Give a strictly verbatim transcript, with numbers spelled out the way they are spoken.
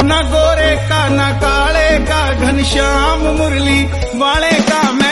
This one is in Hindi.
न गोरे का न काले का, घनश्याम मुरली वाले का।